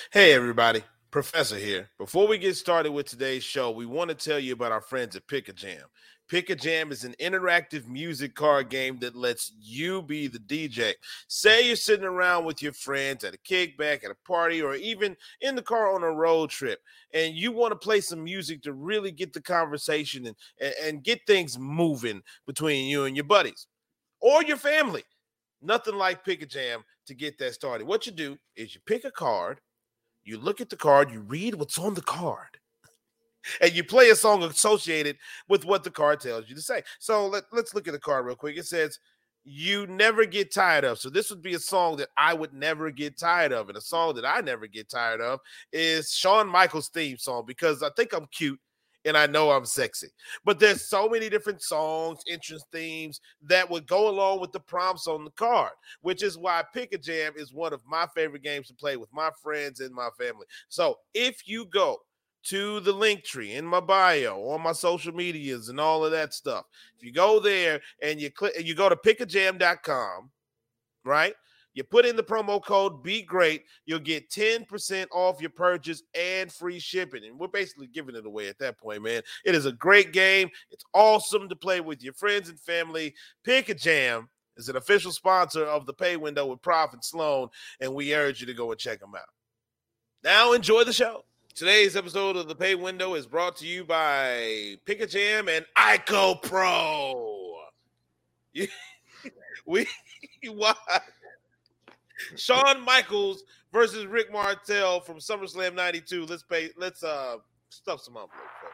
Hey, everybody. Professor here. Before we get started with today's show, we want to tell you about our friends at Pick a Jam. Pick a Jam is an interactive music card game that lets you be the DJ. Say you're sitting around with your friends at a kickback, at a party, or even in the car on a road trip, and you want to play some music to really get the conversation and get things moving between you and your buddies or your family. Nothing like Pick a Jam to get that started. What you do is you pick a card, you look at the card, you read what's on the card, and you play a song associated with what the card tells you to say. So let's look at the card real quick. It says, "You never get tired of." So this would be a song that I would never get tired of. And a song that I never get tired of is Shawn Michaels' theme song, because I think I'm cute and I know I'm sexy. But there's so many different songs, entrance themes that would go along with the prompts on the card, which is why Pick a Jam is one of my favorite games to play with my friends and my family. So if you go to the link tree in my bio, on my social medias and all of that stuff, if you go there and you click, you go to pickajam.com, right? You put in the promo code Be Great, you'll get 10% off your purchase and free shipping. And we're basically giving it away at that point, man. It is a great game. It's awesome to play with your friends and family. Pick a Jam is an official sponsor of the Pay Window with Prof and Sloan, and we urge you to go and check them out. Now enjoy the show. Today's episode of the Pay Window is brought to you by Pick a Jam and ICO Pro. We watch Shawn Michaels versus Rick Martel from SummerSlam 92. Let's stuff some envelopes, folks.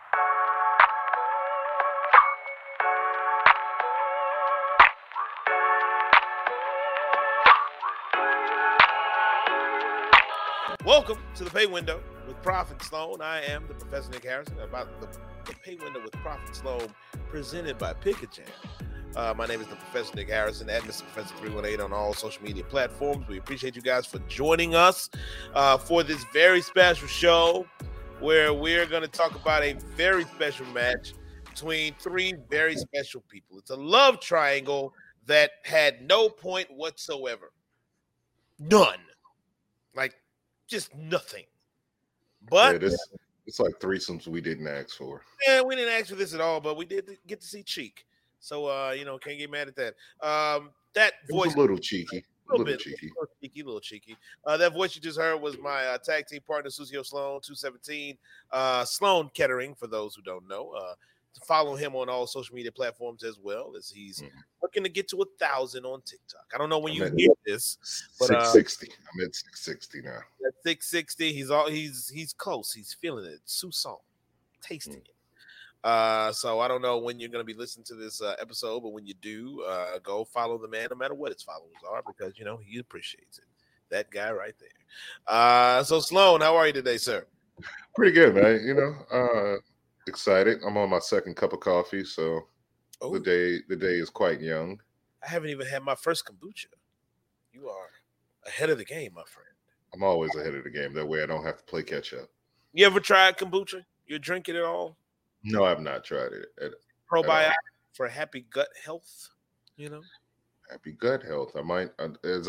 Welcome to the Pay Window with Prof and Sloan. I am the Professor Nick Harrison. About the Pay Window with Prof and Sloan, presented by Pick a Jam. My name is the Professor Nick Harrison at Mr. Professor 318 on all social media platforms. We appreciate you guys for joining us for this very special show where we're going to talk about a very special match between three very special people. It's a love triangle that had no point whatsoever. None. Like, just nothing. But yeah, it's like threesomes we didn't ask for. Yeah, we didn't ask for this at all, but we did get to see Cheek. So can't get mad at that. That voice was a little cheeky. A little cheeky. That voice you just heard was my tag team partner, Sucio Sloan, 217. Sloan Kettering, for those who don't know. To follow him on all social media platforms as well, as he's looking to get to 1,000 on TikTok. I don't know when you hear this, but 660. I'm at 660 now. At 660, he's close. He's feeling it. Susan, tasting it. So I don't know when you're going to be listening to this episode, but when you do, go follow the man, no matter what his followers are, because he appreciates it. That guy right there. So Sloan, how are you today, sir? Pretty good, man. Excited. I'm on my second cup of coffee, so the day is quite young. I haven't even had my first kombucha. You are ahead of the game, my friend. I'm always ahead of the game. That way I don't have to play catch up. You ever tried kombucha? You drink it at all? No, I've not tried it. Probiotic for happy gut health, Happy gut health. I might, as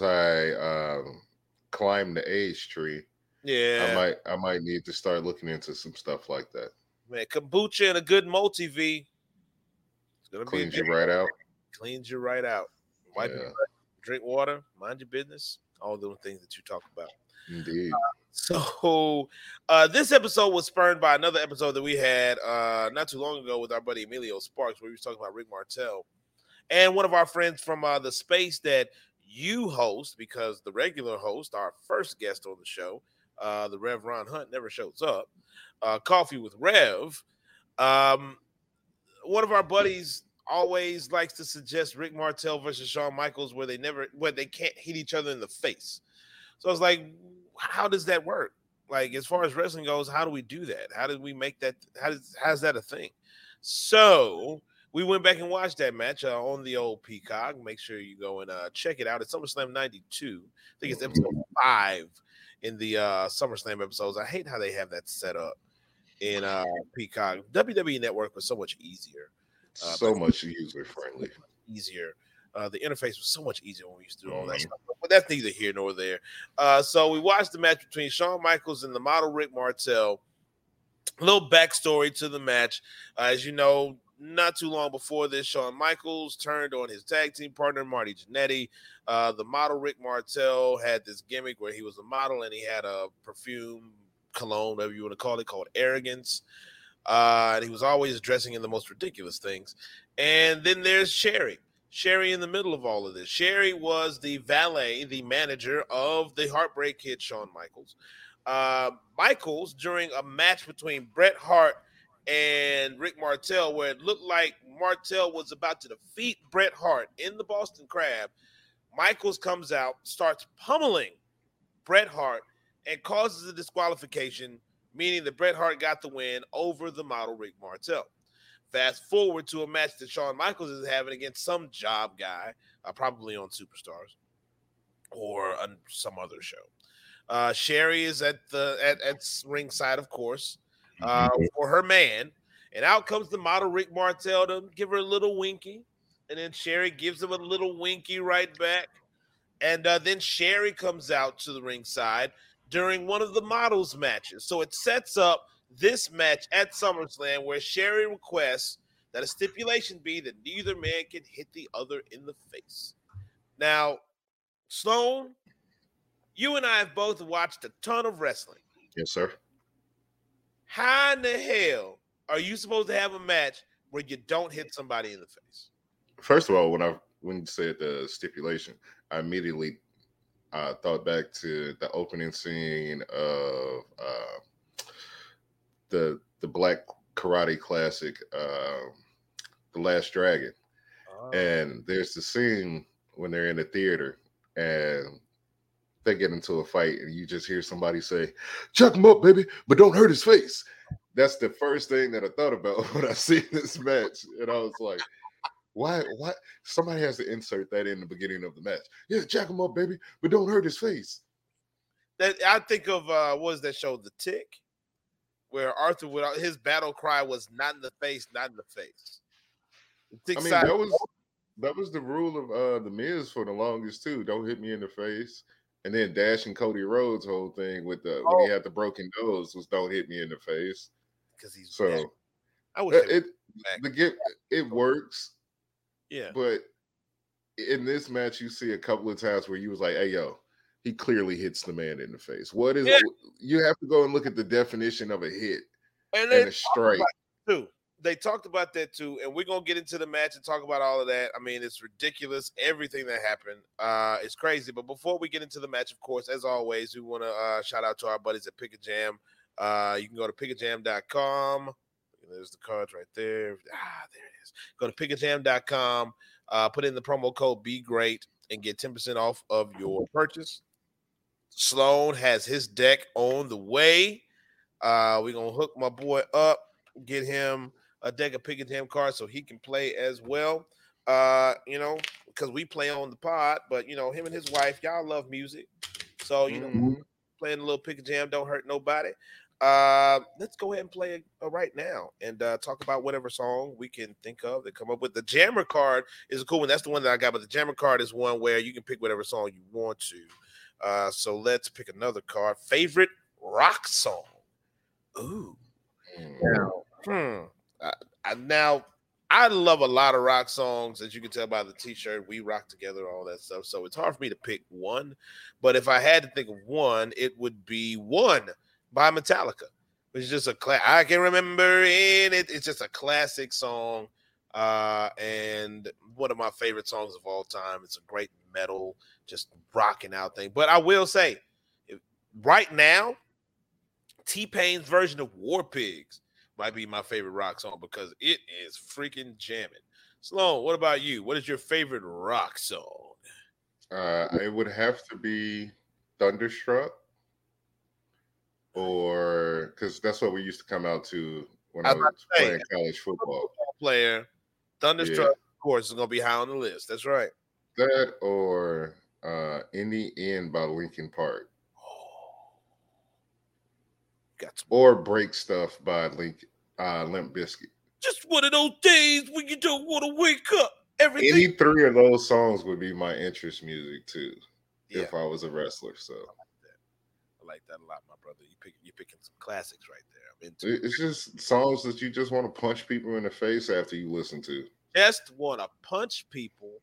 I climb the age tree. Yeah, I might need to start looking into some stuff like that. Man, kombucha and a good multi-V. It's gonna cleans you right out. Cleans you right out. Wipe your butt, drink water, mind your business. All those things that you talk about. Indeed. So this episode was spurred by another episode that we had not too long ago with our buddy Emilio Sparks, where we were talking about Rick Martel and one of our friends from the space that you host, because the regular host, our first guest on the show, the Rev Ron Hunt, never shows up. Coffee with Rev. One of our buddies always likes to suggest Rick Martel versus Shawn Michaels, where they can't hit each other in the face. So I was like, how does that work? Like, as far as wrestling goes, how do we do that? How did we make that? How's that a thing? So we went back and watched that match on the old Peacock. Make sure you go and check it out. It's SummerSlam 92. I think it's episode 5 in the SummerSlam episodes. I hate how they have that set up in Peacock. WWE Network was so much easier. So much user friendly. Easier. The interface was so much easier when we used to do all that stuff. But that's neither here nor there. So we watched the match between Shawn Michaels and the model Rick Martel. A little backstory to the match. As you know, not too long before this, Shawn Michaels turned on his tag team partner, Marty Jannetty. The model Rick Martel had this gimmick where he was a model and he had a perfume, cologne, whatever you want to call it, called Arrogance. And he was always dressing in the most ridiculous things. And then there's Sherry. Sherry in the middle of all of this. Sherry was the valet, the manager of the Heartbreak Kid, Shawn Michaels. Michaels, during a match between Bret Hart and Rick Martel, where it looked like Martel was about to defeat Bret Hart in the Boston Crab, Michaels comes out, starts pummeling Bret Hart, and causes a disqualification, meaning that Bret Hart got the win over the model Rick Martel. Fast forward to a match that Shawn Michaels is having against some job guy, probably on Superstars or on some other show. Sherry is at ringside, of course, for her man. And out comes the model Rick Martel to give her a little winky. And then Sherry gives him a little winky right back. And then Sherry comes out to the ringside during one of the models' matches. So it sets up this match at SummerSlam where Sherry requests that a stipulation be that neither man can hit the other in the face. Now, Sloan, you and I have both watched a ton of wrestling. Yes, sir. How in the hell are you supposed to have a match where you don't hit somebody in the face? First of all, when you said the stipulation, I immediately thought back to the opening scene of the Black Karate Classic, The Last Dragon. And there's the scene when they're in the theater and they get into a fight and you just hear somebody say, "Chuck him up, baby, but don't hurt his face." That's the first thing that I thought about when I seen this match. And I was like, why? Somebody has to insert that in the beginning of the match. Yeah, jack him up, baby, but don't hurt his face. That I think of what was that show, The Tick, where Arthur his battle cry was "not in the face, not in the face." I mean, that was the rule of the Miz for the longest too. Don't hit me in the face. And then Dash and Cody Rhodes' whole thing with when he had the broken nose was "don't hit me in the face." Because he's so I wish it works. Yeah. But in this match, you see a couple of times where you was like, "Hey, yo, he clearly hits the man in the face." What is you have to go and look at the definition of a hit and a strike too. They talked about that too, and we're gonna get into the match and talk about all of that. I mean, it's ridiculous. Everything that happened is crazy. But before we get into the match, of course, as always, we want to shout out to our buddies at Pick a Jam. You can go to pickajam.com. There's the cards right there. There it is. Go to pickajam.com. Put in the promo code Be Great and get 10% off of your purchase. Sloan has his deck on the way. We're gonna hook my boy up, get him a deck of Pick a Jam cards so he can play as well. Because we play on the pod, but him and his wife, y'all love music. So playing a little Pick a Jam don't hurt nobody. Let's go ahead and play right now and talk about whatever song we can think of that come up with. The Jammer card is a cool one. That's the one that I got, but the Jammer card is one where you can pick whatever song you want to. So let's pick another card. Favorite rock song. Ooh. Now, I love a lot of rock songs, as you can tell by the t-shirt. We rock together, all that stuff. So it's hard for me to pick one. But if I had to think of one, it would be One by Metallica, which is just I can remember it. It's just a classic song and one of my favorite songs of all time. It's a great metal, just rocking out thing. But I will say, right now, T-Pain's version of War Pigs might be my favorite rock song because it is freaking jamming. Sloan, what about you? What is your favorite rock song? It would have to be Thunderstruck, or because that's what we used to come out to when I was playing college football. Player, Thunderstruck, of course, is going to be high on the list. That's right. That or In the End by Linkin Park. Or Break Stuff by Limp Bizkit. Just one of those days when you don't want to wake up Everything. Any three of those songs would be my interest music too, Yeah. if I was a wrestler. So I like that a lot, my brother. You're picking some classics right there. I'm into it's just songs that you just want to punch people in the face after you listen to. Just want to punch people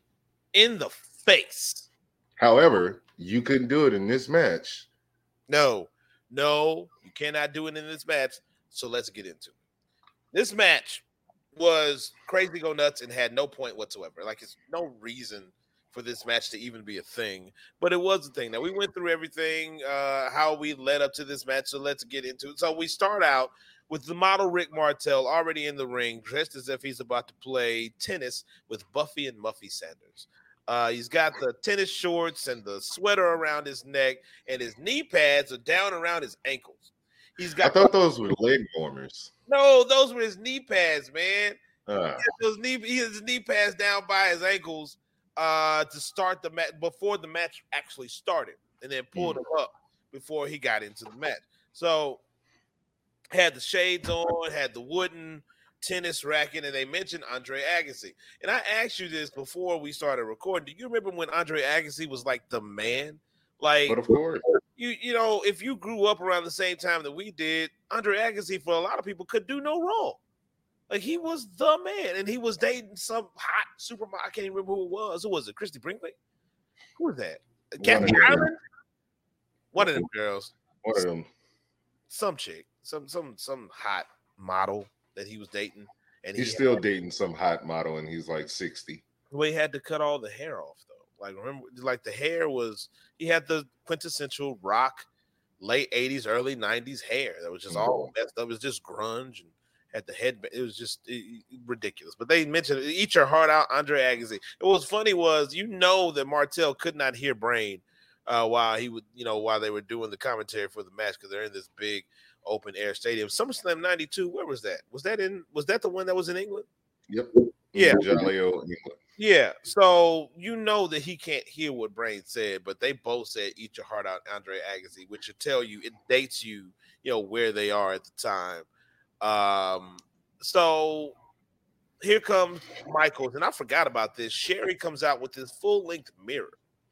in the face. However, you couldn't do it in this match. No, you cannot do it in this match. So let's get into it. This match was crazy go nuts and had no point whatsoever. Like, it's no reason for this match to even be a thing, but it was a thing. Now, we went through everything, how we led up to this match, so let's get into it. So we start out with the model Rick Martel already in the ring, dressed as if he's about to play tennis with Buffy and Muffy Sanders. He's got the tennis shorts and the sweater around his neck, and his knee pads are down around his ankles. He's got. I thought those were leg warmers. No, those were his knee pads, man. He had his knee pads down by his ankles to start the match before the match actually started, and then pulled him up before he got into the match. So had the shades on, had the wooden tennis racket, and they mentioned Andre Agassi. And I asked you this before we started recording. Do you remember when Andre Agassi was like the man? Like, but of course, you know, if you grew up around the same time that we did, Andre Agassi for a lot of people could do no wrong. Like, he was the man, and he was dating some hot supermodel. I can't even remember who it was. Who was it? Christy Brinkley? Who was that? Kathy Ireland? One of them girls. One of them. Some chick. Some hot model that he was dating. And he's still dating some hot model, and he's like 60. Well, he had to cut all the hair off, though. Like, remember, like, the hair was, he had the quintessential rock, late 80s, early 90s hair that was just all messed up. It was just grunge and had the head. It was just ridiculous. But they mentioned Eat Your Heart Out, Andre Agassi. What was funny was, you know, that Martel could not hear Brain while he would, you know, while they were doing the commentary for the match, because they're in this big open air stadium. SummerSlam 92, where was that? Was that the one that was in England? Yep. Yeah. Jolly old England. Yeah. So you know that he can't hear what Brain said, but they both said Eat Your Heart Out, Andre Agassi, which should tell you, it dates you, you know, where they are at the time. So here comes Michaels, and I forgot about this. Sherry comes out with this full-length mirror.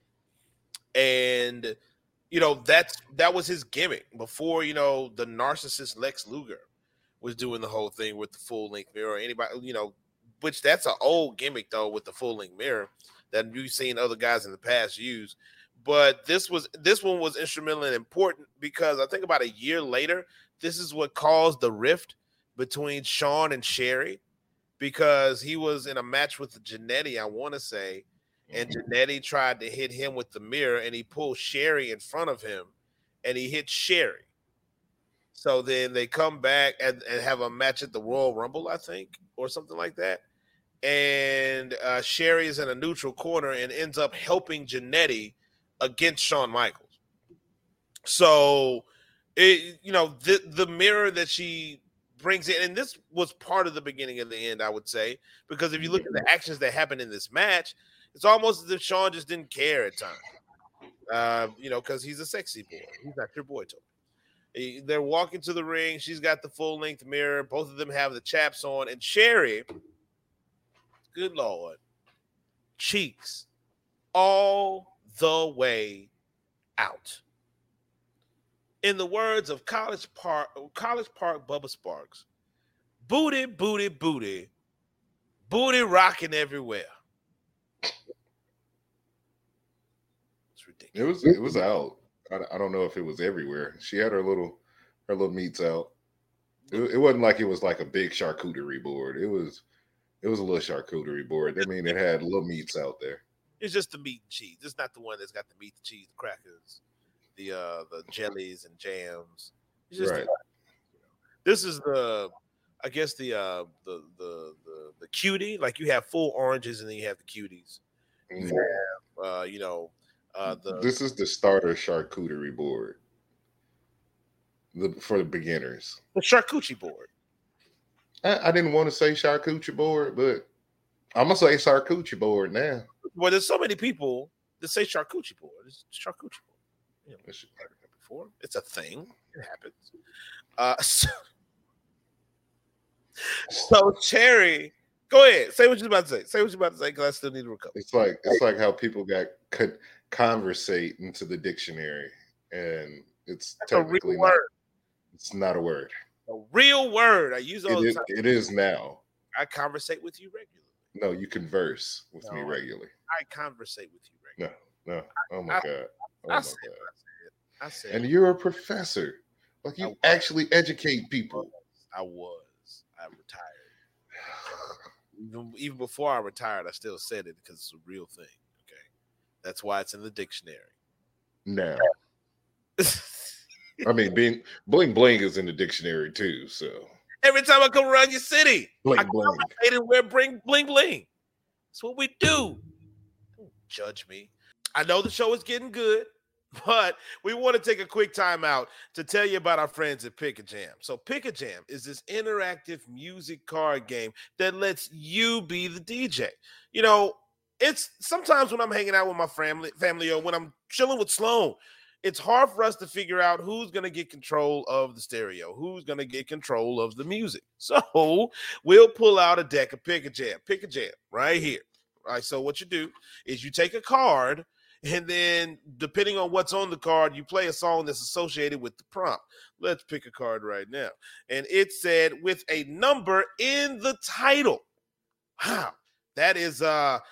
And you know, that was his gimmick before, you know, the narcissist Lex Luger was doing the whole thing with the full-length mirror. Anybody, you know, which that's an old gimmick, though, with the full-length mirror that you've seen other guys in the past use. But this one was instrumental and important because I think about a year later, this is what caused the rift between Shawn and Sherry, because he was in a match with Jannetty, I want to say, and Jannetty tried to hit him with the mirror, and he pulled Sherry in front of him, and he hit Sherry. So then they come back and have a match at the Royal Rumble, I think, or something like that. And Sherry is in a neutral corner and ends up helping Jannetty against Shawn Michaels. So, the mirror that she brings in, and this was part of the beginning of the end, I would say, because if you look at the actions that happened in this match, it's almost as if Shawn just didn't care at times, because he's a sexy boy. He's not your boy toy. They're walking to the ring. She's got the full-length mirror. Both of them have the chaps on. And Sherry, good Lord, cheeks all the way out. In the words of College Park Bubba Sparks, booty, booty, booty, booty rocking everywhere. It's ridiculous. It was out. I don't know if it was everywhere. She had her little meats out. It wasn't like it was like a big charcuterie board. It was a little charcuterie board. I mean, it had little meats out there. It's just the meat and cheese. It's not the one that's got the meat, the cheese, the crackers, the jellies and jams. It's just right. This is the cutie. Like, you have full oranges and then you have the cuties. You have this is the starter charcuterie board. For the beginners. The charcuterie board. I didn't want to say charcuterie board, but I'm gonna say charcuterie board now. Well, there's so many people that say charcuterie board. It's charcuterie board. Before. It's a thing. It happens. So Cherry Go ahead. Say what you're about to say. Say what you're about to say, because I still need to recover. It's like how people could conversate into the dictionary, and it's That's a real technically not. word. It's not a word. A real word. I use all the time. It is now. I conversate with you regularly. No, you converse with me regularly. I conversate with you regularly. No. Oh my God. Oh my God. I said. And you're a professor. Like you actually educate people. I retired. Even before I retired, I still said it because it's a real thing. Okay. That's why it's in the dictionary. Now. I mean, bling bling is in the dictionary too. So every time I come around your city, bling bling. And wear bling bling. That's what we do. Don't judge me. I know the show is getting good, but we want to take a quick time out to tell you about our friends at Pick a Jam. So Pick a Jam is this interactive music card game that lets you be the DJ. You know, it's sometimes when I'm hanging out with my family or when I'm chilling with Sloan, it's hard for us to figure out who's going to get control of the stereo, who's going to get control of the music. So we'll pull out a deck of Pick a Jam right here. All right, so what you do is you take a card, and then depending on what's on the card, you play a song that's associated with the prompt. Let's pick a card right now. And it said with a number in the title. Wow. That is, what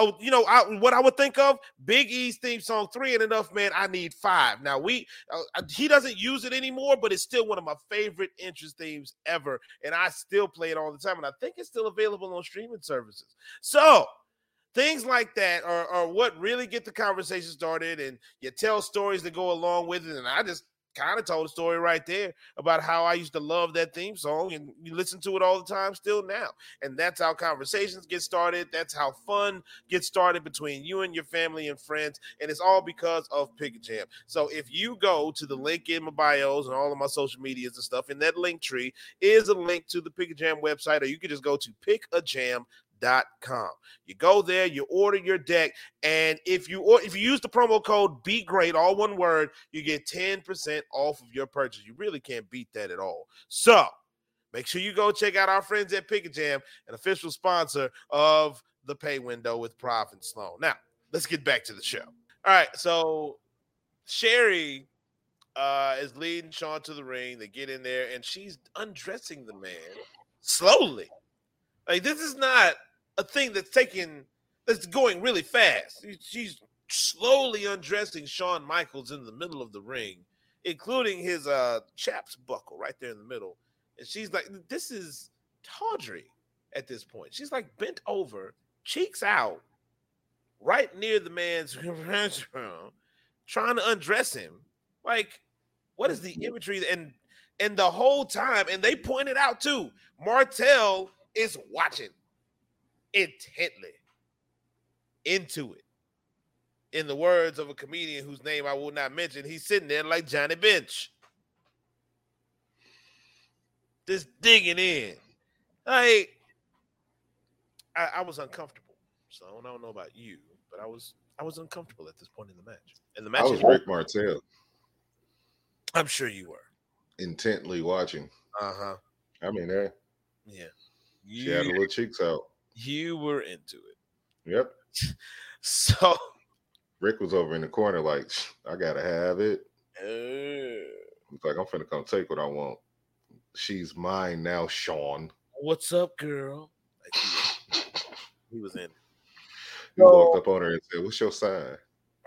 I would think of, Big E's theme song, 3 Ain't Enough, man, I Need 5. Now, he doesn't use it anymore, but it's still one of my favorite entrance themes ever, and I still play it all the time, and I think it's still available on streaming services. So, things like that are what really get the conversation started, and you tell stories that go along with it, and I just kind of told a story right there about how I used to love that theme song, and you listen to it all the time still now. And that's how conversations get started. That's how fun gets started between you and your family and friends. And it's all because of Pick a Jam. So if you go to the link in my bios and all of my social medias and stuff, in that link tree is a link to the Pick a Jam website, or you can just go to pickajam.com. You go there, you order your deck, and if you use the promo code BeGreat, all one word, you get 10% off of your purchase. You really can't beat that at all. So make sure you go check out our friends at Pick a Jam, an official sponsor of the Pay Window with Prof and Sloan. Now, let's get back to the show. All right, so Sherry is leading Sean to the ring. They get in there, and she's undressing the man slowly. Like, this is not a thing that's going really fast. She's slowly undressing Shawn Michaels in the middle of the ring, including his chaps buckle right there in the middle. And she's like, this is tawdry at this point. She's like bent over, cheeks out, right near the man's trying to undress him. Like, what is the imagery? And the whole time, and they pointed out too, Martel is watching intently into it. In the words of a comedian whose name I will not mention, he's sitting there like Johnny Bench, just digging in. I was uncomfortable. So I don't know about you, but I was uncomfortable at this point in the match. And the match I was Rick Martel. I'm sure you were intently watching. I mean, yeah. She had her little cheeks out. You were into it. Yep. So Rick was over in the corner like, I gotta have it. He's like, I'm finna come take what I want. She's mine now, Sean. What's up, girl? He was in. He walked up on her and said, what's your sign?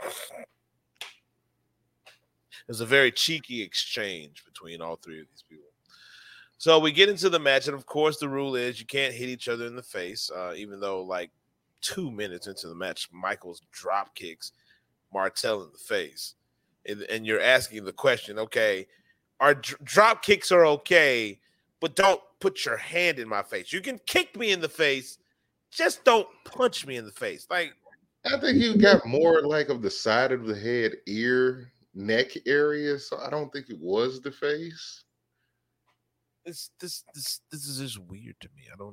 There's a very cheeky exchange between all three of these people. So we get into the match, and of course the rule is you can't hit each other in the face, even though like 2 minutes into the match, Michaels drop kicks Martel in the face. And you're asking the question, okay, our drop kicks are okay, but don't put your hand in my face. You can kick me in the face, just don't punch me in the face. Like, I think you got more like of the side of the head, ear, neck area, so I don't think it was the face. This is just weird to me. I don't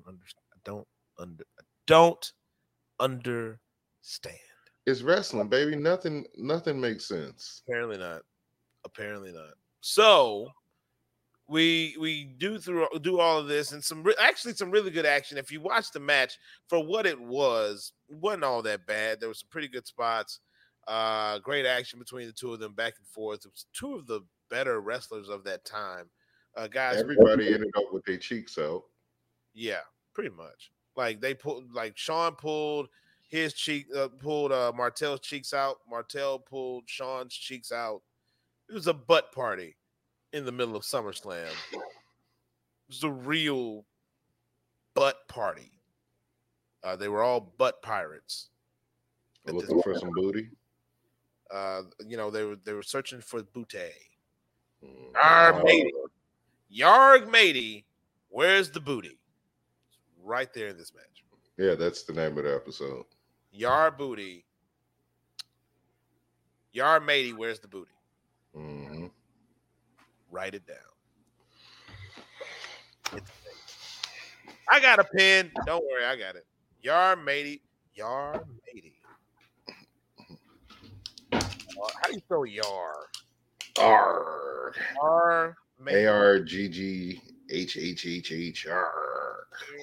understand. It's wrestling, baby. Nothing makes sense. Apparently not. So we do all of this and some really good action. If you watch the match for what it wasn't all that bad. There was some pretty good spots. Great action between the two of them back and forth. It was two of the better wrestlers of that time. Guys, everybody ended up with their cheeks out. Yeah, pretty much. Like Sean pulled his pulled Martel's cheeks out. Martel pulled Sean's cheeks out. It was a butt party in the middle of SummerSlam. It was a real butt party. They were all butt pirates. Looking for some booty. They were searching for booty. Yarg matey, where's the booty? Right there in this match. Yeah, that's the name of the episode. Yar booty. Yar matey, where's the booty? Mm-hmm. Write it down. I got a pen. Don't worry, I got it. Yar matey. Yar matey. How do you spell yar? R. R. ARGGHHHHR.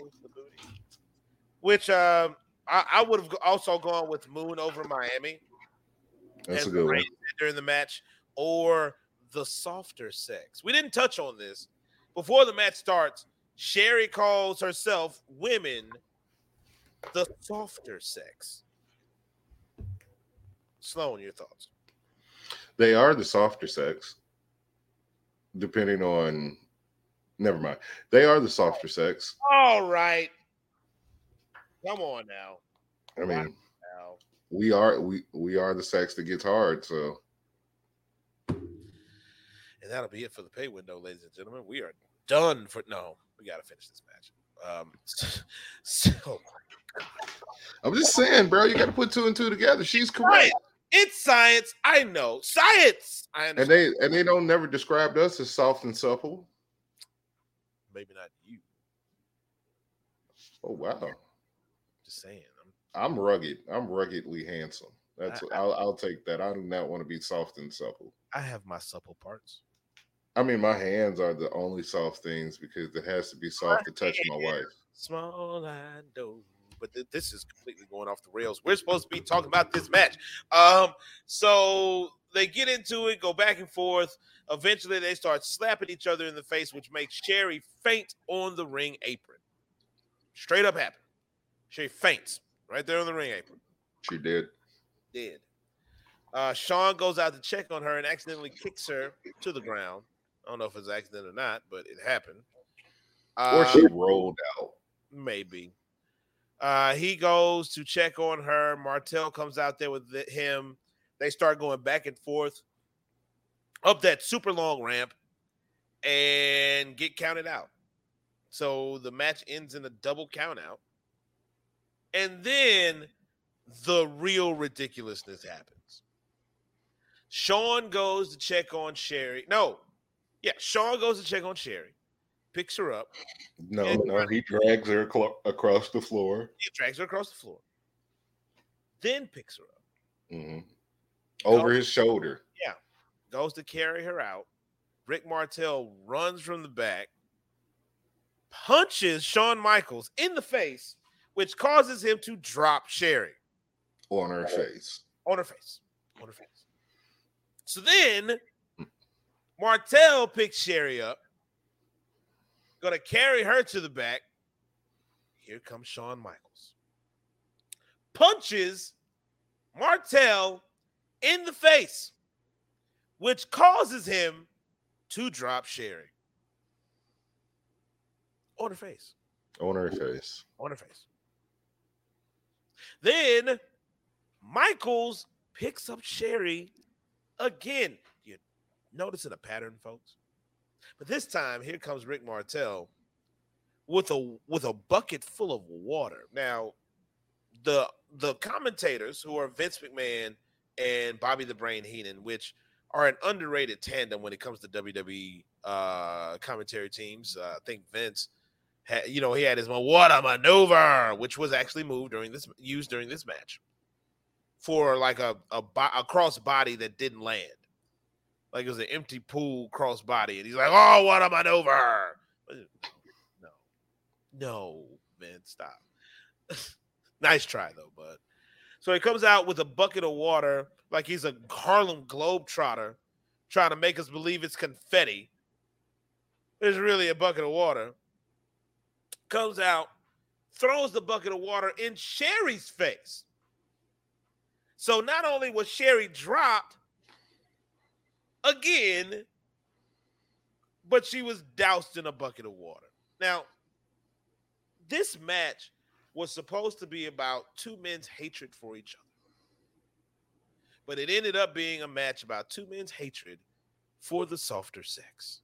Which I would have also gone with Moon over Miami. That's a good one. During the match, or the softer sex. We didn't touch on this. Before the match starts, Sherry calls herself women the softer sex. Sloan, your thoughts? They are the softer sex. Depending on, never mind. They are the softer sex. All right. Come on now. I mean, we are the sex that gets hard. So, and that'll be it for the pay window, ladies and gentlemen. We are done for. No, we got to finish this match. I'm just saying, bro. You got to put two and two together. She's correct. It's science. I know science. I understand. And they don't never described us as soft and supple. Maybe not you. Oh wow. Just saying. I'm rugged. I'm ruggedly handsome. I'll take that. I do not want to be soft and supple. I have my supple parts. I mean, my hands are the only soft things because it has to be soft to touch my wife. Small I know. But this is completely going off the rails. We're supposed to be talking about this match. So they get into it, go back and forth. Eventually, they start slapping each other in the face, which makes Sherry faint on the ring apron. Straight up happened. She faints right there on the ring apron. She did. Sean goes out to check on her and accidentally kicks her to the ground. I don't know if it's an accident or not, but it happened. Or she rolled out. Maybe. He goes to check on her. Martel comes out there with him. They start going back and forth up that super long ramp and get counted out. So the match ends in a double count out. And then the real ridiculousness happens. Sean goes to check on Sherry. Sean goes to check on Sherry. Picks her up. No, he drags her across the floor. He drags her across the floor. Then picks her up. Mm-hmm. Over his shoulder. Yeah. Goes to carry her out. Rick Martel runs from the back, punches Shawn Michaels in the face, which causes him to drop Sherry. On her face. So then Martel picks Sherry up. Gonna carry her to the back. Here comes Shawn Michaels. Punches Martel in the face, which causes him to drop Sherry. On her face. Then Michaels picks up Sherry again. You noticing a pattern, folks? But this time, here comes Rick Martel with a bucket full of water. Now, the commentators, who are Vince McMahon and Bobby the Brain Heenan, which are an underrated tandem when it comes to WWE commentary teams. I think Vince had, he had his water maneuver, which was actually used during this match for like a cross body that didn't land. like it was an empty pool crossbody, and he's like, "Oh, what a maneuver!" No, man, stop. Nice try though, bud. So he comes out with a bucket of water, like he's a Harlem Globetrotter, trying to make us believe it's confetti. It's really a bucket of water. Comes out, throws the bucket of water in Sherry's face. So not only was Sherry dropped again, but she was doused in a bucket of water. Now, this match was supposed to be about two men's hatred for each other. But it ended up being a match about two men's hatred for the softer sex.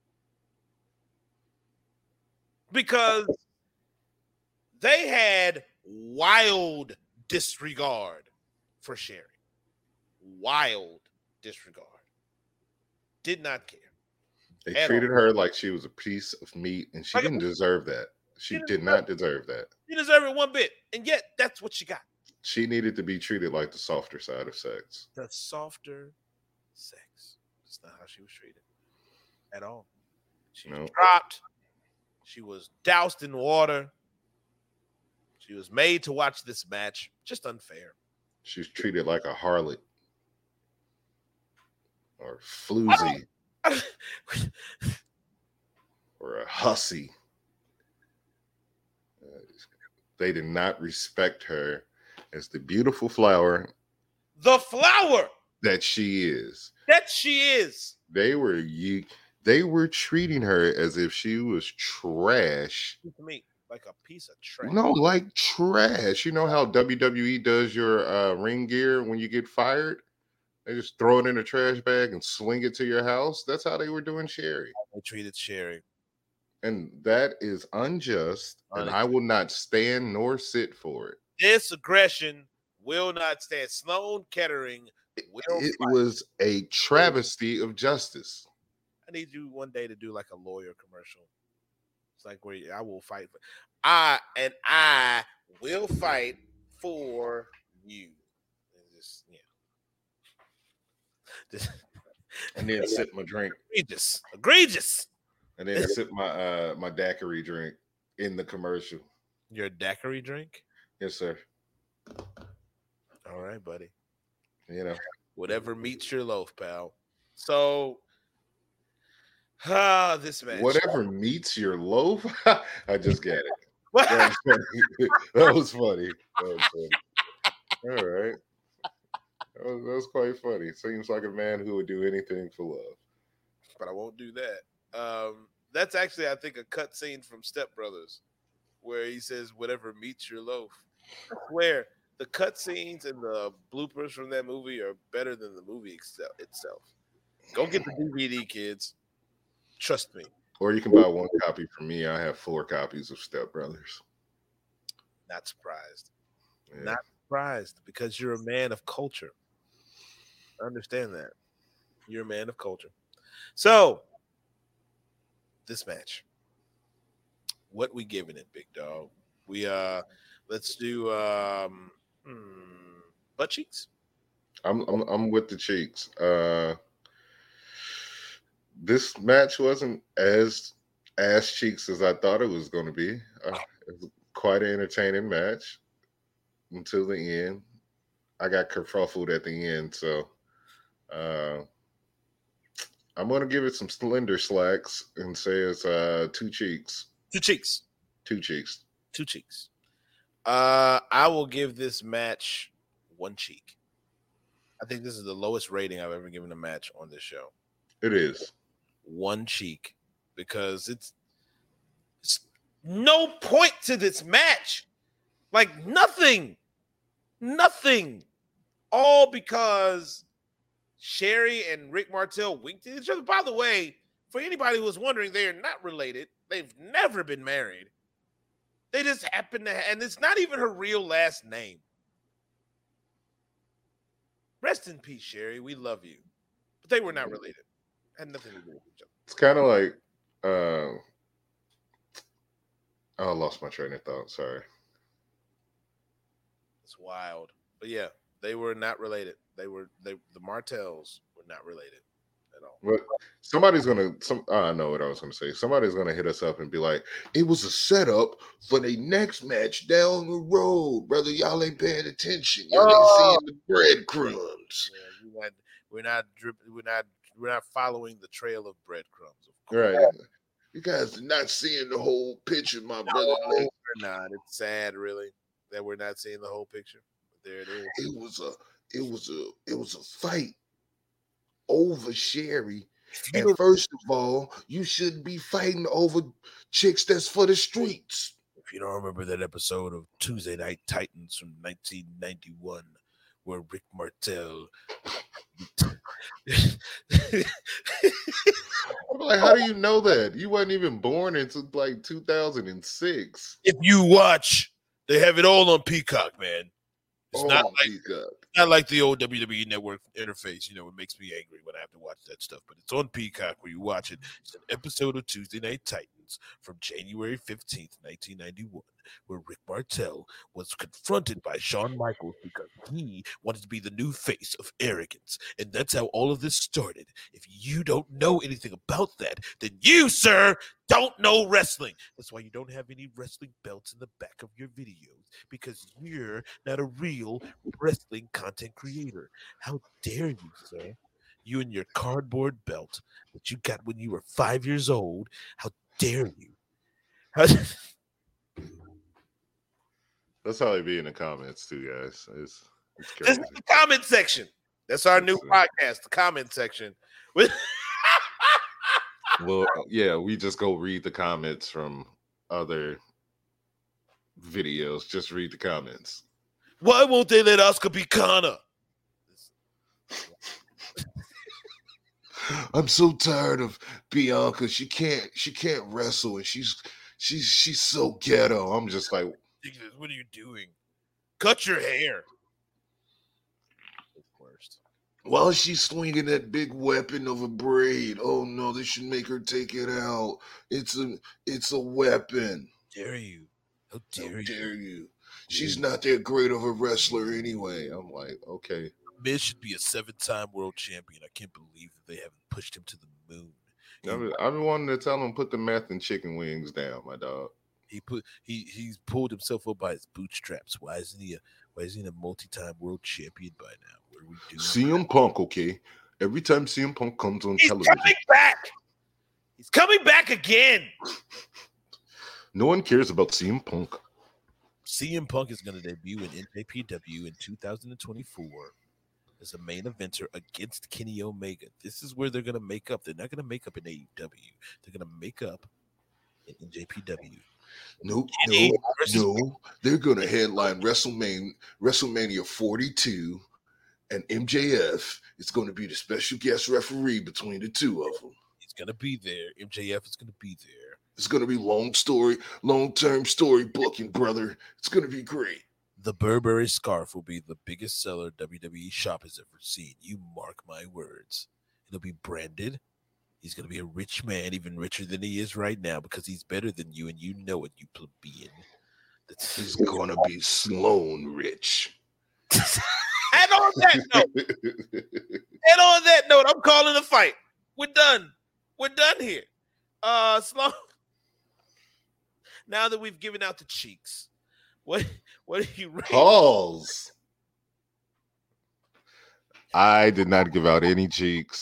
Because they had wild disregard for Sherry. Wild disregard. Did not care. They treated her like she was a piece of meat, and she didn't deserve that. She did not deserve that. She deserved it one bit, and yet that's what she got. She needed to be treated like the softer side of sex. The softer sex. That's not how she was treated at all. She was dropped. She was doused in water. She was made to watch this match. Just unfair. She was treated like a harlot or floozy or a hussy. They did not respect her as the beautiful flower. The flower that she is. That she is. They were treating her as if she was trash. To me, like a piece of trash. No, like trash. You know how WWE does your ring gear when you get fired? They just throw it in a trash bag and sling it to your house. That's how they were doing Sherry. They treated Sherry. And that is unjust, and I will not stand nor sit for it. This aggression will not stand. Sloan Kettering will It was a travesty of justice. I need you one day to do like a lawyer commercial. It's like where I will fight for I will fight for you. And just and then sip my drink. Egregious. And then sip my daiquiri drink in the commercial. Your daiquiri drink? Yes, sir. All right, buddy. You know, whatever meets your loaf, pal. So, this match. Whatever meets your loaf. I just get it. That was funny. All right. That was quite funny. Seems like a man who would do anything for love. But I won't do that. That's actually, I think, a cut scene from Step Brothers where he says, whatever meets your loaf. I swear, the cut scenes and the bloopers from that movie are better than the movie itself. Go get the DVD, kids. Trust me. Or you can buy one copy from me. I have 4 copies of Step Brothers. Not surprised. Yeah. Not surprised because you're a man of culture. I understand that. You're a man of culture. So, this match. What we giving it, big dog? We let's do butt cheeks. I'm with the cheeks. This match wasn't as ass cheeks as I thought it was going to be. It was quite an entertaining match until the end. I got kerfuffled at the end, so I'm going to give it some slender slacks and say it's 2 cheeks. 2 cheeks. 2 cheeks. 2 cheeks. I will give this match 1 cheek. I think this is the lowest rating I've ever given a match on this show. It is. 1 cheek because it's no point to this match. Like nothing. All because Sherry and Rick Martel winked at each other. By the way, for anybody who was wondering, they are not related. They've never been married. They just happen to, and it's not even her real last name. Rest in peace, Sherry. We love you. But they were not related. Had nothing to do with each other. It's kind of like, I lost my train of thought. Sorry. It's wild. But yeah, they were not related. The Martels were not related. at all. But I know what I was gonna say. Somebody's gonna hit us up and be like, it was a setup for the next match down the road, brother. Y'all ain't paying attention. Y'all ain't seeing the breadcrumbs. Yeah, we're not following the trail of breadcrumbs. Of course. Right. You guys are not seeing the whole picture, my brother. We're not. It's sad, really, that we're not seeing the whole picture. But there it is. It was a fight over Sherry. And first of all, you shouldn't be fighting over chicks that's for the streets. If you don't remember that episode of Tuesday Night Titans from 1991, where Rick Martel. Like, how do you know that? You wasn't even born until like 2006. If you watch, they have it all on Peacock, man. It's not like the old WWE Network interface. You know, it makes me angry when I have to watch that stuff. But it's on Peacock where you watch it. It's an episode of Tuesday Night Titans from January 15th, 1991, where Rick Martel was confronted by Shawn Michaels because he wanted to be the new face of arrogance. And that's how all of this started. If you don't know anything about that, then you, sir, don't know wrestling. That's why you don't have any wrestling belts in the back of your videos, because you're not a real wrestling content creator. How dare you, sir? You and your cardboard belt that you got when you were 5 years old. How dare you? That's how they be in the comments too, guys. It's crazy. This is the comment section. That's our new podcast, the comment section. Well, yeah, we just go read the comments from other videos. Just read the comments. Why won't they let Oscar be Kana? I'm so tired of Bianca. She can't wrestle, and she's so ghetto. I'm just like, what are you doing? Cut your hair. Worst. While she's swinging that big weapon of a braid. Oh no, they should make her take it out. It's a weapon. Dare you? How dare you? She's not that great of a wrestler anyway. I'm like, okay. Miz should be a 7-time world champion. I can't believe that they haven't pushed him to the moon. I've been wanting to tell him put the meth and chicken wings down, my dog. He's pulled himself up by his bootstraps. Why isn't he a multi-time world champion by now? What are we doing? CM Punk, okay. Every time CM Punk comes on television, coming back. He's coming back again. No one cares about CM Punk. CM Punk is going to debut in NJPW in 2024 as a main eventer against Kenny Omega. This is where they're going to make up. They're not going to make up in AEW. They're going to make up in NJPW. No. They're going to headline WrestleMania 42, and MJF is going to be the special guest referee between the two of them. He's going to be there. MJF is going to be there. It's going to be long-term story booking, brother. It's going to be great. The Burberry scarf will be the biggest seller WWE shop has ever seen. You mark my words. It'll be branded. He's going to be a rich man, even richer than he is right now, because he's better than you, and you know it, you plebeian. He's going to be Sloan rich. And on that note, I'm calling a fight. We're done. We're done here. Sloan. Now that we've given out the cheeks, what are you rating? Pause. I did not give out any cheeks.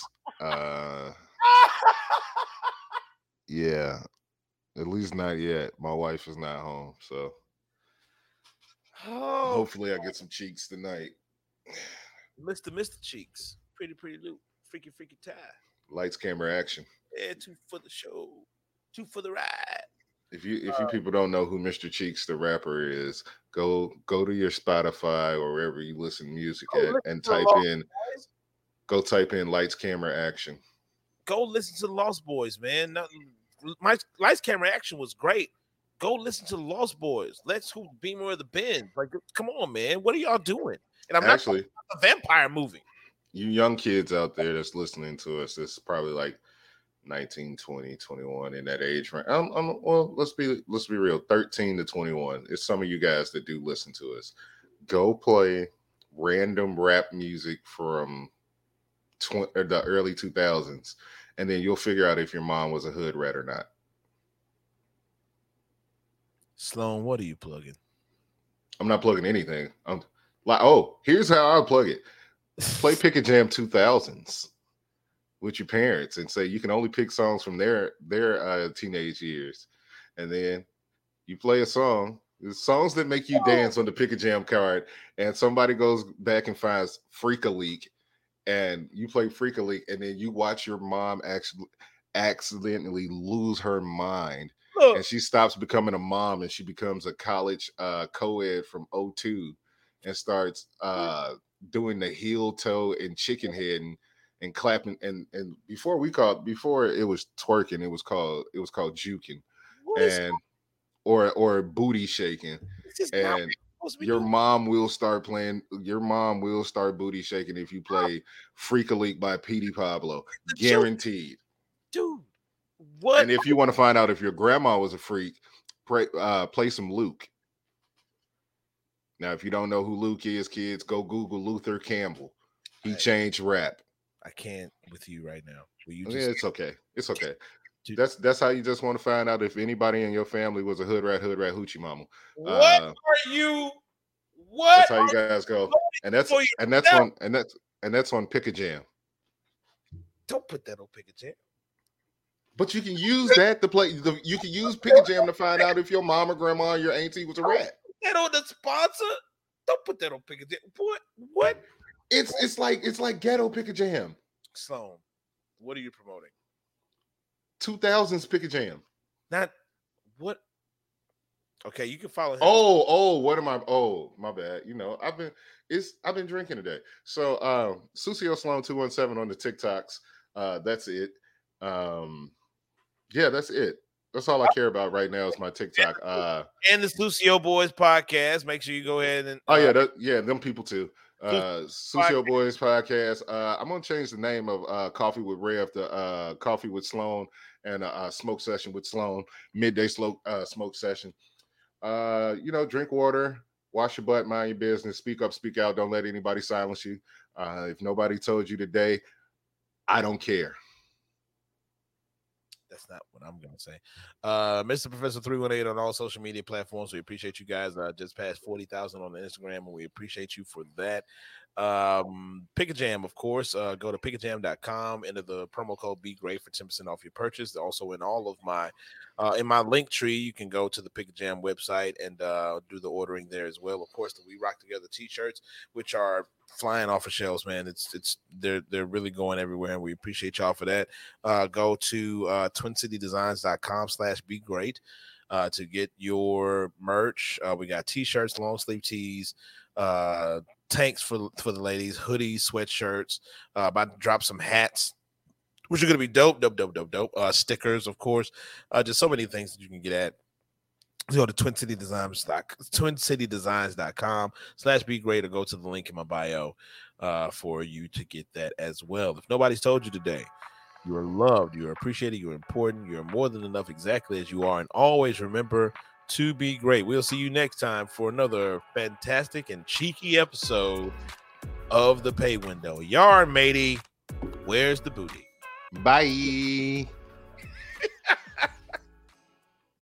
Yeah, at least not yet. My wife is not home, so hopefully I get some cheeks tonight. Mr. Cheeks, pretty Luke, freaky tie. Lights, camera, action. Yeah, 2 for the show, 2 for the ride. If you people don't know who Mr. Cheeks the rapper is, go to your Spotify or wherever you listen to music at and type in Lights, Camera, Action. Go listen to the Lost Boys, man. My Lights, Camera, Action was great. Go listen to the Lost Boys. Lex Hoop, Beamer of the Bend. Like, come on, man. What are y'all doing? And I'm actually not a vampire movie. You young kids out there that's listening to us, it's probably like 19, 20, 21 in that age range. Well, let's be real. 13 to 21. It's some of you guys that do listen to us. Go play random rap music from the early 2000s, and then you'll figure out if your mom was a hood rat or not. Sloan, what are you plugging? I'm not plugging anything. I'm like, oh, here's how I plug it. Play Pick a Jam 2000s with your parents and say you can only pick songs from their teenage years, and then you play a song. There's songs that make you dance on the Pick a Jam card, and somebody goes back and finds Freak-a-Leak, and you play Freak-a-Leak, and then you watch your mom actually accidentally lose her mind, and she stops becoming a mom, and she becomes a college co-ed from '02, and starts doing the heel toe and chicken head and clapping, and before it was twerking, it was called juking, and or booty shaking, and your mom will start booty shaking if you play Freak-a-Leak by Petey Pablo, guaranteed. Dude, what? And if you want to find out if your grandma was a freak, play some Luke. Now, if you don't know who Luke is, kids, go Google Luther Campbell. He changed rap. I can't with you right now. Yeah, it's okay. It's okay. Dude. That's how you just want to find out if anybody in your family was a hood rat hoochie mama. What are you? What? That's how you guys go. And that's on Pick a Jam. Don't put that on Pick a Jam. But you can use that to play. You can use Pick a Jam to find out if your mom or grandma or your auntie was a rat. That on the sponsor? Don't put that on Pick a Jam. What? It's like ghetto Pick a Jam. Sloan, what are you promoting? 2000s Pick a Jam. Not what? Okay, you can follow him. What am I? Oh, my bad. You know, I've been drinking today. So Sucio Sloan 217 on the TikToks. That's it. Yeah, that's it. That's all I care about right now is my TikTok. And the Sucio Boys podcast. Make sure you go ahead and them people too. Sucio Boys podcast. I'm gonna change the name of Coffee with Rev to Coffee with Sloan and Smoke Session with Sloan, midday smoke session. Drink water, wash your butt, mind your business, speak up, speak out, don't let anybody silence you. If nobody told you today, I don't care. That's not what I'm going to say. Mr. Professor 318 on all social media platforms. We appreciate you guys. Just passed 40,000 on the Instagram, and we appreciate you for that. Pick a Jam, of course. Go to pickajam.com. Enter the promo code Be Great for 10% off your purchase. Also, in all of my in my link tree, you can go to the Pick a Jam website and do the ordering there as well. Of course, the We Rock Together t-shirts, which are flying off of shelves, man. They're really going everywhere, and we appreciate y'all for that. Go to twincitydesigns.com/be great to get your merch. We got t-shirts, long sleeve tees, tanks for the ladies, hoodies, sweatshirts, about to drop some hats, which are going to be dope. Stickers, of course, just so many things that you can get at. Go to twincitydesigns.com/be great or go to the link in my bio for you to get that as well. If nobody's told you today, you are loved, you are appreciated, you're important, you're more than enough exactly as you are. And always remember to be great. We'll see you next time for another fantastic and cheeky episode of The Pay Window. Yarn, matey, where's the booty? Bye.